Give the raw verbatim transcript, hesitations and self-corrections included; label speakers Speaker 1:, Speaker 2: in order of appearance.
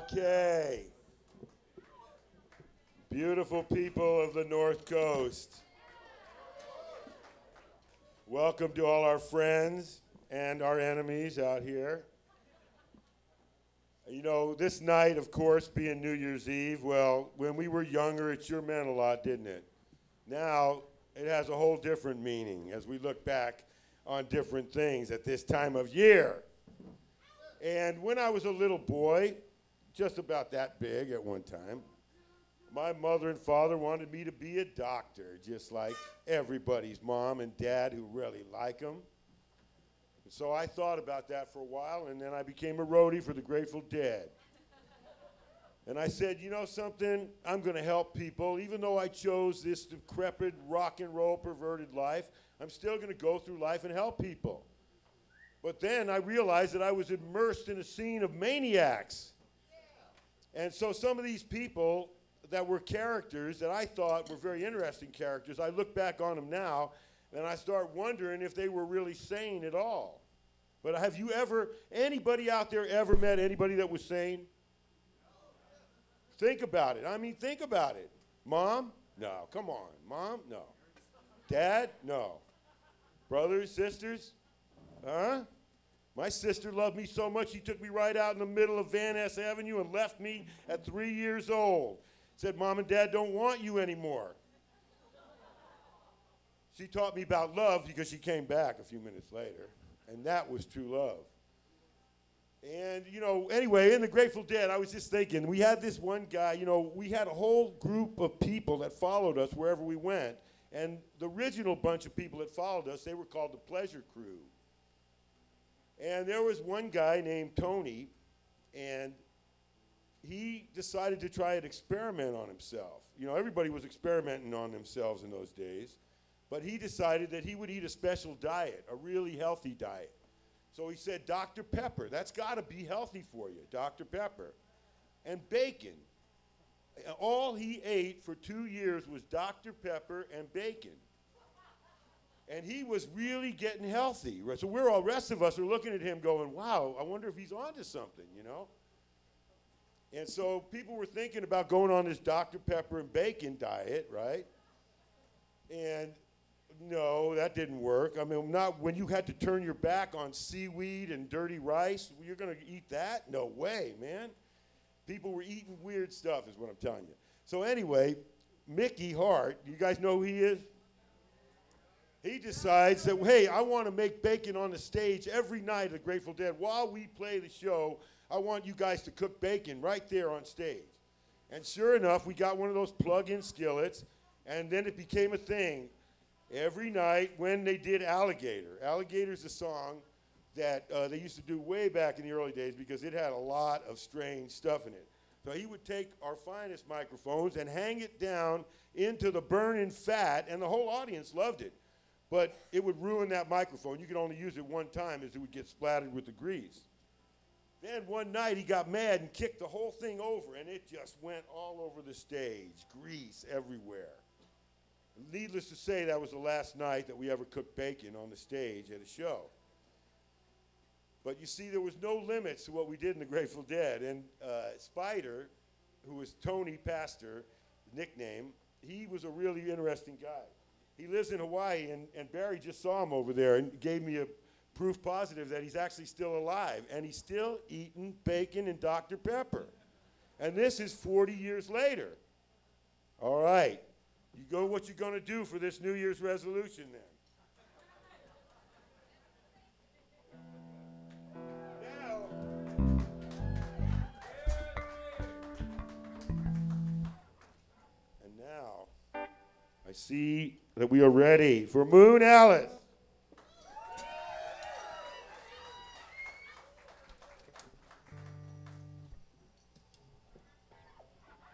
Speaker 1: Okay. Beautiful people of the North Coast. Welcome to all our friends and our enemies out here. You know, this night, of course, being New Year's Eve, well, when we were younger, it sure meant a lot, didn't it? Now, it has a whole different meaning as we look back on different things at this time of year. And when I was a little boy, just about that big at one time, my mother and father wanted me to be a doctor, just like everybody's mom and dad who really like them. And so I thought about that for a while, and then I became a roadie for the Grateful Dead. And I said, you know something? I'm going to help people. Even though I chose this decrepit, rock and roll, perverted life, I'm still going to go through life and help people. But then I realized that I was immersed in a scene of maniacs. And so some of these people that were characters that I thought were very interesting characters, I look back on them now, and I start wondering if they were really sane at all. But have you ever, anybody out there ever met anybody that was sane? Think about it. I mean, think about it. Mom? No. Come on. Mom? No. Dad? No. Brothers, sisters? Huh? My sister loved me so much, she took me right out in the middle of Van Ness Avenue and left me at three years old. Said, Mom and Dad don't want you anymore. She taught me about love because she came back a few minutes later, and that was true love. And, you know, anyway, in the Grateful Dead, I was just thinking, we had this one guy, you know, we had a whole group of people that followed us wherever we went, and the original bunch of people that followed us, they were called the Pleasure Crew. And there was one guy named Tony, and he decided to try an experiment on himself. You know, everybody was experimenting on themselves in those days, but he decided that he would eat a special diet, a really healthy diet. So he said, Doctor Pepper, that's got to be healthy for you, Doctor Pepper. And bacon. All he ate for two years was Doctor Pepper and bacon. And he was really getting healthy. So we're all, rest of us are looking at him going, wow, I wonder if he's onto something, you know? And so people were thinking about going on this Doctor Pepper and bacon diet, right? And no, that didn't work. I mean, not when you had to turn your back on seaweed and dirty rice, you're going to eat that? No way, man. People were eating weird stuff is what I'm telling you. So anyway, Mickey Hart, you guys know who he is? He decides that, hey, I want to make bacon on the stage every night of the Grateful Dead. While we play the show, I want you guys to cook bacon right there on stage. And sure enough, we got one of those plug-in skillets, and then it became a thing. Every night when they did Alligator. Alligator's a song that uh, they used to do way back in the early days because it had a lot of strange stuff in it. So he would take our finest microphones and hang it down into the burning fat, and the whole audience loved it. But it would ruin that microphone. You could only use it one time as it would get splattered with the grease. Then one night he got mad and kicked the whole thing over, and it just went all over the stage, grease everywhere. Needless to say, that was the last night that we ever cooked bacon on the stage at a show. But you see, there was no limits to what we did in the Grateful Dead. And uh, Spider, who was Tony Pastor, nickname, he was a really interesting guy. He lives in Hawaii, and, and Barry just saw him over there and gave me a proof positive that he's actually still alive. And he's still eating bacon and Doctor Pepper. And this is forty years later. All right. You go what you're going to do for this New Year's resolution then. And now, I see that we are ready for Moon Alice.